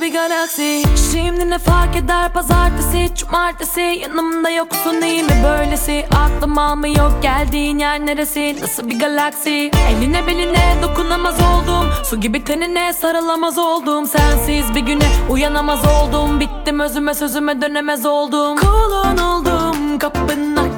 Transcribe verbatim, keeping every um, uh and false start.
bir galaksi. Şimdi ne fark eder pazartesi, cumartesi, yanımda yoksun değil mi böylesi? Aklım almıyor geldiğin yer neresi, nasıl bir galaksi? Eline beline dokunamaz oldum, su gibi tenine sarılamaz oldum. Sensiz bir güne uyanamaz oldum, bittim özüme sözüme dönemez oldum. Kulun oldum, kapına